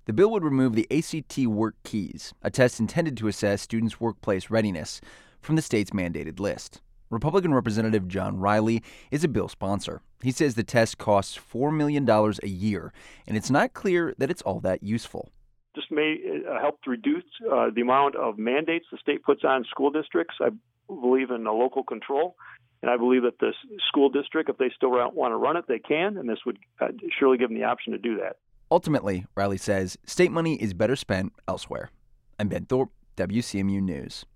The bill would remove the ACT Work Keys, a test intended to assess students' workplace readiness, from the state's mandated list. Republican Representative John Riley is a bill sponsor. He says the test costs $4 million a year, and it's not clear that it's all that useful. This may help to reduce the amount of mandates the state puts on school districts. I believe in local control, and I believe that the school district, if they still want to run it, they can, and this would surely give them the option to do that. Ultimately, Riley says, state money is better spent elsewhere. I'm Ben Thorpe, WCMU News.